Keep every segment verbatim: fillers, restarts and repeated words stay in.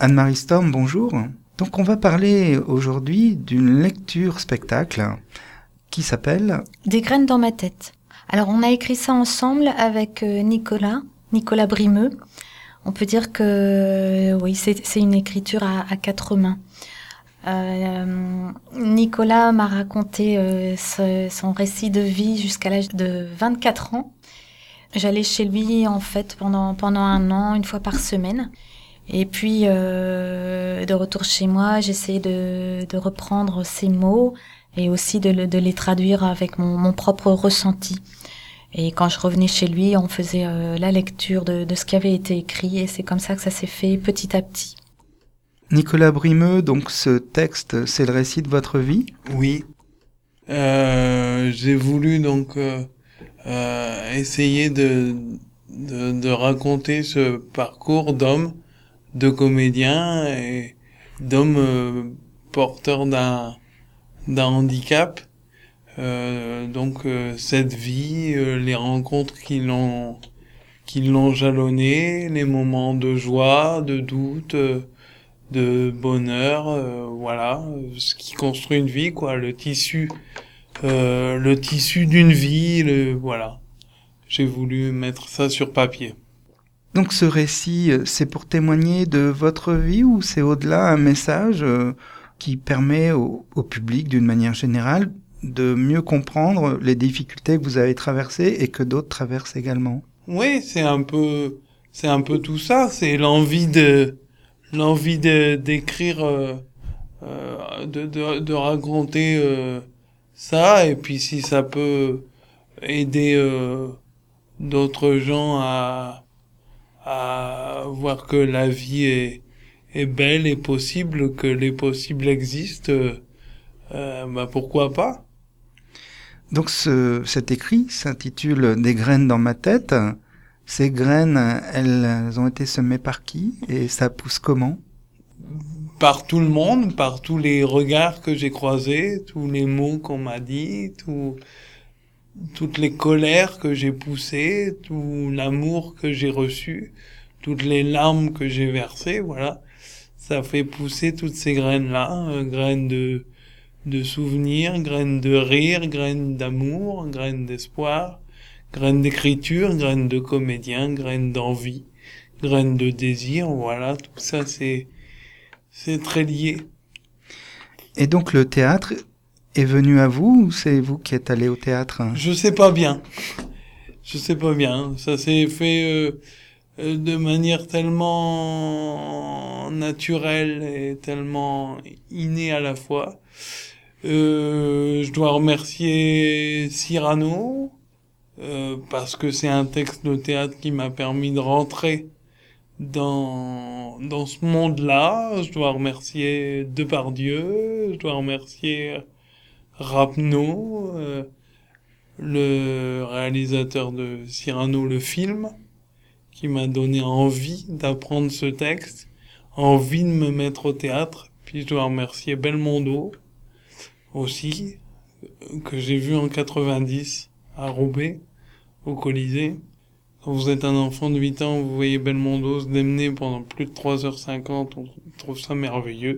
Anne-Marie Storm, bonjour. Donc on va parler aujourd'hui d'une lecture spectacle qui s'appelle Des graines dans ma tête. Alors on a écrit ça ensemble avec Nicolas, Nicolas Brimeux. On peut dire que oui, c'est, c'est une écriture à, à quatre mains. Euh, Nicolas m'a raconté euh, ce, son récit de vie jusqu'à l'âge de vingt-quatre ans. J'allais chez lui en fait pendant pendant un an, une fois par semaine. Et puis euh, de retour chez moi, j'essayais de, de reprendre ces mots et aussi de, de les traduire avec mon, mon propre ressenti. Et quand je revenais chez lui, on faisait euh, la lecture de, de ce qui avait été écrit et c'est comme ça que ça s'est fait petit à petit. Nicolas Brimeux, donc ce texte, c'est le récit de votre vie ? Oui. Euh, j'ai voulu donc euh, euh, essayer de, de, de raconter ce parcours d'homme, de comédien et d'homme euh, porteur d'un, d'un handicap. Euh, donc euh, cette vie, euh, les rencontres qui l'ont qui l'ont jalonné, les moments de joie, de doute, euh, de bonheur, euh, voilà, ce qui construit une vie, quoi, le tissu, euh, le tissu d'une vie, le, voilà. J'ai voulu mettre ça sur papier. Donc ce récit, c'est pour témoigner de votre vie ou c'est au-delà un message euh, qui permet au, au public, d'une manière générale, de mieux comprendre les difficultés que vous avez traversées et que d'autres traversent également ? Oui, c'est un peu, c'est un peu tout ça. C'est l'envie de, l'envie de d'écrire, euh, euh, de, de de raconter euh, ça. Et puis si ça peut aider euh, d'autres gens à à voir que la vie est est belle et possible, que les possibles existent, euh, euh, bah pourquoi pas. Donc ce, cet écrit s'intitule « Des graines dans ma tête ». Ces graines, elles ont été semées par qui et ça pousse comment ? Par tout le monde, par tous les regards que j'ai croisés, tous les mots qu'on m'a dit, tout, toutes les colères que j'ai poussées, tout l'amour que j'ai reçu, toutes les larmes que j'ai versées, voilà. Ça fait pousser toutes ces graines-là, euh, graines de de souvenirs, graines de rire, graines d'amour, graines d'espoir, graines d'écriture, graines de comédien, graines d'envie, graines de désir, voilà, tout ça c'est c'est très lié. Et donc le théâtre est venu à vous ou c'est vous qui êtes allé au théâtre ? Je sais pas bien. Je sais pas bien, ça s'est fait euh, euh, de manière tellement naturelle et tellement innée à la fois. Euh, je dois remercier Cyrano, euh, parce que c'est un texte de théâtre qui m'a permis de rentrer dans, dans ce monde-là. Je dois remercier Depardieu, je dois remercier Rapneau, euh, le réalisateur de Cyrano le film, qui m'a donné envie d'apprendre ce texte, envie de me mettre au théâtre. Puis je dois remercier Belmondo, aussi, que j'ai vu en quatre-vingt-dix à Roubaix, au Colisée. Quand vous êtes un enfant de huit ans, vous voyez Belmondo se démener pendant plus de trois heures cinquante, on trouve ça merveilleux.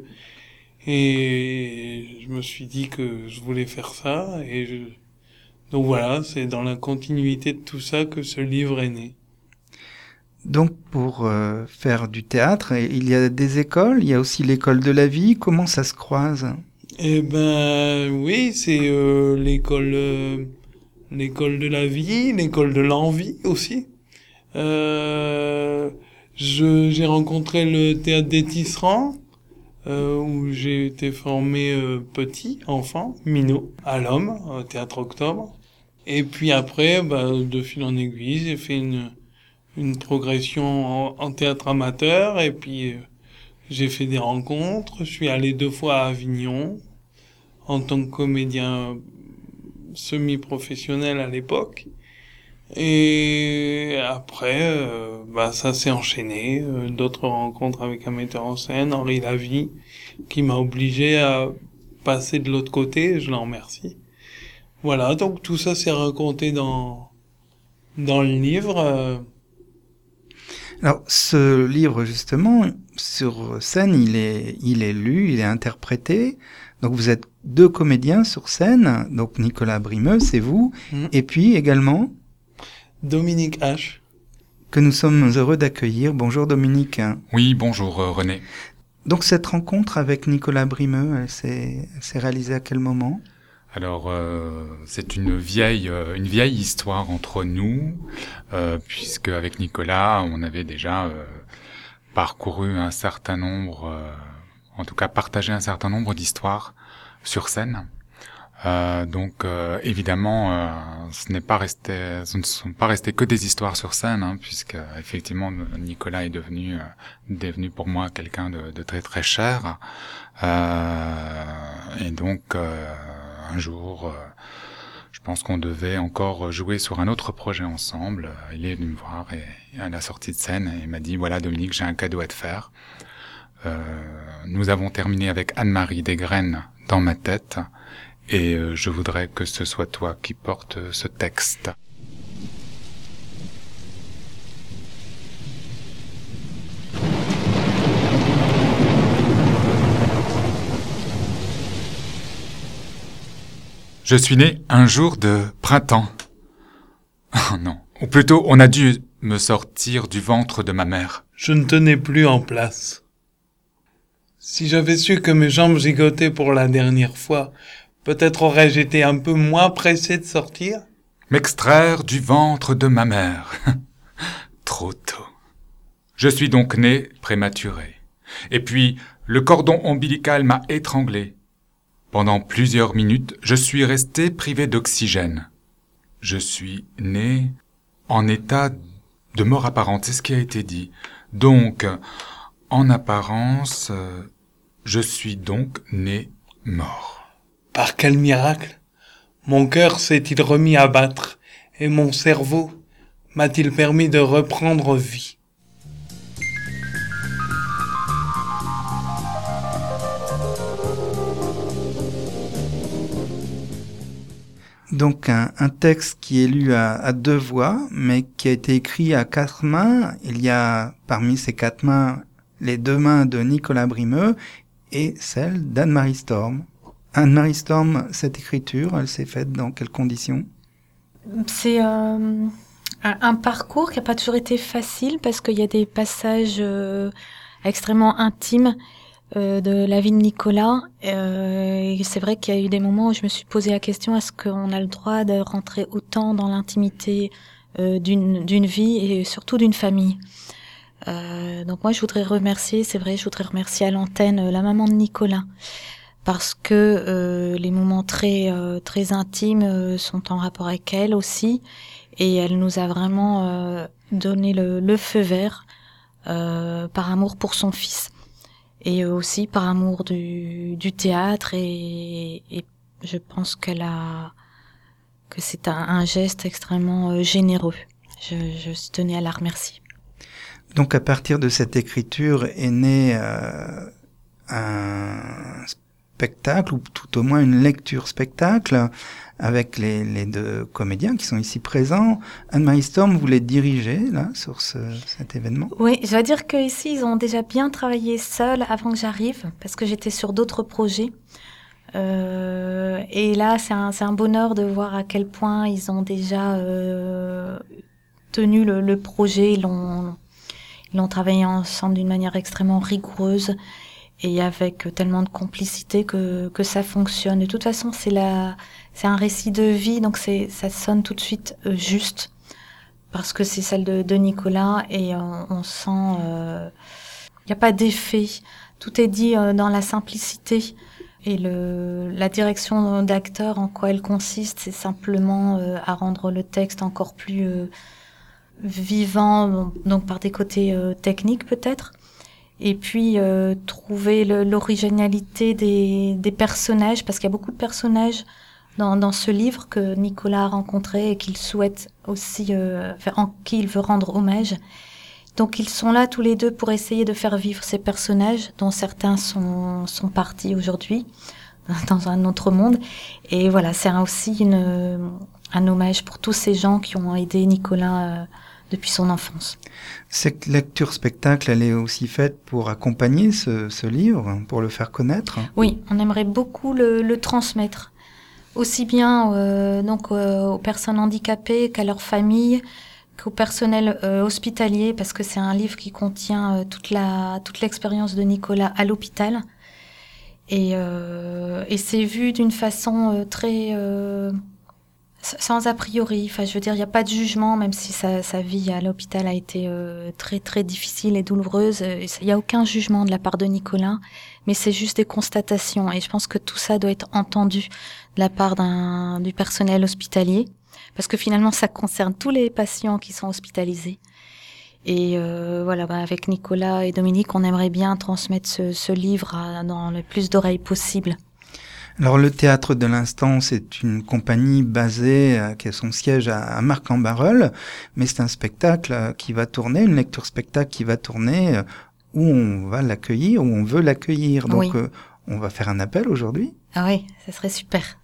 Et je me suis dit que je voulais faire ça, et je... donc voilà, c'est dans la continuité de tout ça que ce livre est né. Donc pour euh, faire du théâtre, il y a des écoles, il y a aussi l'école de la vie, comment ça se croise ? Eh ben oui, c'est euh, l'école euh, l'école de la vie, l'école de l'envie aussi. Euh, je j'ai rencontré le théâtre des Tisserands, euh, où j'ai été formé euh, petit, enfant, minot, à l'Homme, au théâtre Octobre. Et puis après, bah, de fil en aiguille, j'ai fait une une progression en, en théâtre amateur, et puis euh, j'ai fait des rencontres. Je suis allé deux fois à Avignon en tant que comédien semi-professionnel à l'époque. Et après, euh, bah ça s'est enchaîné. Euh, d'autres rencontres avec un metteur en scène, Henri Lavie, qui m'a obligé à passer de l'autre côté. Je l'en remercie. Voilà, donc tout ça s'est raconté dans dans le livre. Euh... Alors, ce livre, justement, sur scène, il est, il est lu, il est interprété. Donc, vous êtes deux comédiens sur scène. Donc, Nicolas Brimeux, c'est vous. Mmh. Et puis, également... Dominique H. Que nous sommes heureux d'accueillir. Bonjour, Dominique. Oui, bonjour, euh, René. Donc, cette rencontre avec Nicolas Brimeux, elle s'est, elle s'est réalisée à quel moment ? Alors, euh, c'est une vieille, euh, une vieille histoire entre nous, euh, puisque avec Nicolas, on avait déjà euh, parcouru un certain nombre, euh, en tout cas partagé un certain nombre d'histoires sur scène. Euh, donc, euh, évidemment, euh, ce n'est pas resté, ce ne sont pas restés que des histoires sur scène, hein, puisque effectivement, Nicolas est devenu, euh, devenu pour moi quelqu'un de, de très très cher, euh, et donc. Euh, Un jour, euh, je pense qu'on devait encore jouer sur un autre projet ensemble. Il est venu me voir et, et à la sortie de scène, il m'a dit « Voilà Dominique, j'ai un cadeau à te faire. Euh, » Nous avons terminé avec Anne-Marie Desgraines dans ma tête et euh, je voudrais que ce soit toi qui portes ce texte. Je suis né un jour de printemps. Oh non, ou plutôt on a dû me sortir du ventre de ma mère. Je ne tenais plus en place. Si j'avais su que mes jambes gigotaient pour la dernière fois, peut-être aurais-je été un peu moins pressé de sortir. M'extraire du ventre de ma mère. Trop tôt. Je suis donc né prématuré. Et puis, le cordon ombilical m'a étranglé. Pendant plusieurs minutes, je suis resté privé d'oxygène. Je suis né en état de mort apparente, c'est ce qui a été dit. Donc, en apparence, je suis donc né mort. Par quel miracle ? Mon cœur s'est-il remis à battre et mon cerveau m'a-t-il permis de reprendre vie ? Donc un, un texte qui est lu à, à deux voix, mais qui a été écrit à quatre mains. Il y a parmi ces quatre mains les deux mains de Nicolas Brimeux et celle d'Anne-Marie Storm. Anne-Marie Storm, cette écriture, elle s'est faite dans quelles conditions ? C'est euh, un, un parcours qui n'a pas toujours été facile parce qu'il y a des passages euh, extrêmement intimes Euh, de la vie de Nicolas. Euh, et c'est vrai qu'il y a eu des moments où je me suis posé la question, est-ce qu'on a le droit de rentrer autant dans l'intimité euh, d'une, d'une vie et surtout d'une famille. Euh, donc moi je voudrais remercier, c'est vrai, je voudrais remercier à l'antenne euh, la maman de Nicolas parce que euh, les moments très euh, très intimes euh, sont en rapport avec elle aussi et elle nous a vraiment euh, donné le, le feu vert euh, par amour pour son fils. Et aussi par amour du, du théâtre et, et je pense qu'elle a que c'est un, un geste extrêmement euh, généreux. Je, je tenais à la remercier. Donc à partir de cette écriture est né euh, un spectacle ou tout au moins une lecture spectacle avec les, les deux comédiens qui sont ici présents. Anne-Marie Storm, vous les dirigez là sur ce, cet événement ? Oui, je dois dire qu'ici ils ont déjà bien travaillé seuls avant que j'arrive parce que j'étais sur d'autres projets. Euh, et là, c'est un, c'est un bonheur de voir à quel point ils ont déjà euh, tenu le, le projet. Ils l'ont, ils l'ont travaillé ensemble d'une manière extrêmement rigoureuse et avec tellement de complicité que, que ça fonctionne. De toute façon, c'est la, c'est un récit de vie, donc c'est, ça sonne tout de suite euh, juste parce que c'est celle de, de Nicolas et on, on sent, il euh, n'y a pas d'effet. Tout est dit euh, dans la simplicité. Et le, la direction d'acteur, en quoi elle consiste, c'est simplement euh, à rendre le texte encore plus euh, vivant, donc par des côtés euh, techniques peut-être, et puis euh, trouver le, l'originalité des, des personnages, parce qu'il y a beaucoup de personnages dans, dans ce livre que Nicolas a rencontré et qu'il souhaite aussi, euh, enfin, en qui il veut rendre hommage. Donc ils sont là tous les deux pour essayer de faire vivre ces personnages, dont certains sont, sont partis aujourd'hui dans un autre monde. Et voilà, c'est aussi une, un hommage pour tous ces gens qui ont aidé Nicolas depuis son enfance. Cette lecture-spectacle, elle est aussi faite pour accompagner ce, ce livre, pour le faire connaître? Oui, on aimerait beaucoup le, le transmettre, aussi bien euh, donc euh, aux personnes handicapées qu'à leurs familles, qu'au personnel euh, hospitalier, parce que c'est un livre qui contient euh, toute la toute l'expérience de Nicolas à l'hôpital. Et, euh, et c'est vu d'une façon euh, très... Euh, sans a priori. Enfin, je veux dire, il n'y a pas de jugement, même si sa, sa vie à l'hôpital a été euh, très très difficile et douloureuse. Il n'y a aucun jugement de la part de Nicolas, mais c'est juste des constatations. Et je pense que tout ça doit être entendu de la part d'un, du personnel hospitalier, parce que finalement, ça concerne tous les patients qui sont hospitalisés. Et euh, voilà, bah, avec Nicolas et Dominique, on aimerait bien transmettre ce, ce livre à, dans le plus d'oreilles possible. Alors le Théâtre de l'Instant, c'est une compagnie basée, euh, qui a son siège à, à Marc-en-Barœul, mais c'est un spectacle euh, qui va tourner, une lecture-spectacle qui va tourner, euh, où on va l'accueillir, où on veut l'accueillir. Donc Oui. euh, on va faire un appel aujourd'hui. Ah oui, ça serait super.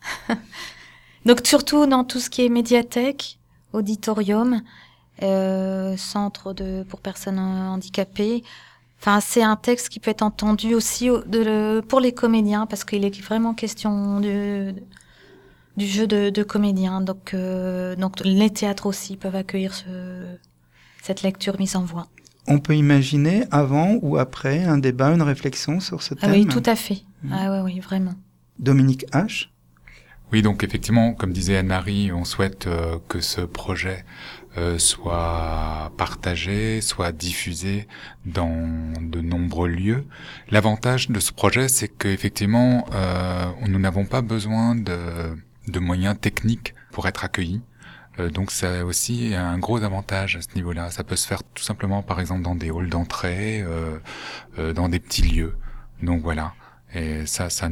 Donc surtout dans tout ce qui est médiathèque, auditorium, euh, centre de pour personnes handicapées. Enfin, c'est un texte qui peut être entendu aussi de le, pour les comédiens, parce qu'il est vraiment question de, du jeu de, de comédiens. Donc, euh, donc les théâtres aussi peuvent accueillir ce, cette lecture mise en voix. On peut imaginer avant ou après un débat, une réflexion sur ce thème. Ah oui, tout à fait. Mmh. Ah oui, oui, vraiment. Dominique H. Oui, donc effectivement, comme disait Anne-Marie, on souhaite euh, que ce projet euh, soit partagé, soit diffusé dans de nombreux lieux. L'avantage de ce projet, c'est qu'effectivement, euh, nous n'avons pas besoin de, de moyens techniques pour être accueillis. Euh, donc ça aussi un gros avantage à ce niveau-là. Ça peut se faire tout simplement, par exemple, dans des halls d'entrée, euh, euh, dans des petits lieux. Donc voilà. Et ça, ça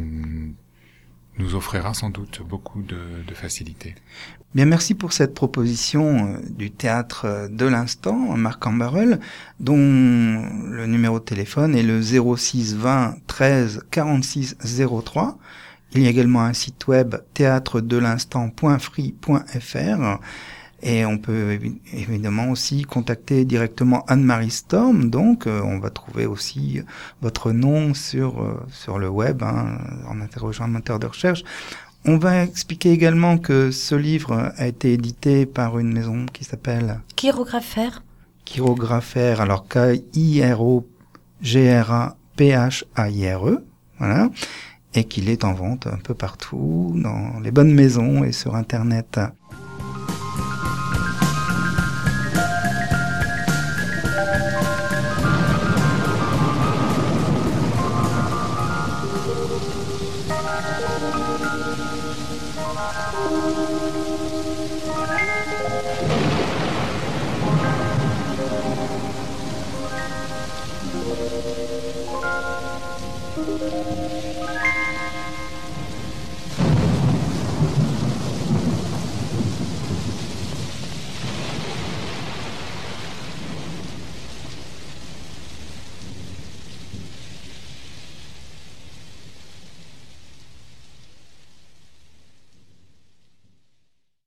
nous offrira sans doute beaucoup de, de facilité. Bien, merci pour cette proposition euh, du Théâtre de l'Instant, à Marc-en-Barœul, dont le numéro de téléphone est le zéro six vingt treize quarante-six zéro trois. Il y a également un site web théâtre de l'instant point free point f r et on peut évidemment aussi contacter directement Anne-Marie Storm. Donc euh, on va trouver aussi votre nom sur euh, sur le web, hein, en interrogeant un moteur de recherche. On va expliquer également que ce livre a été édité par une maison qui s'appelle Chirographaire. Chirographaire, alors K I R O G R A P H A I R E, voilà, et qu'il est en vente un peu partout, dans les bonnes maisons et sur Internet.